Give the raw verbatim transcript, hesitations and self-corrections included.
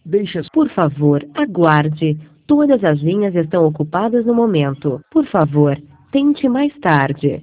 Deixe as... Por favor, aguarde. Todas as linhas estão ocupadas no momento. Por favor, tente mais tarde.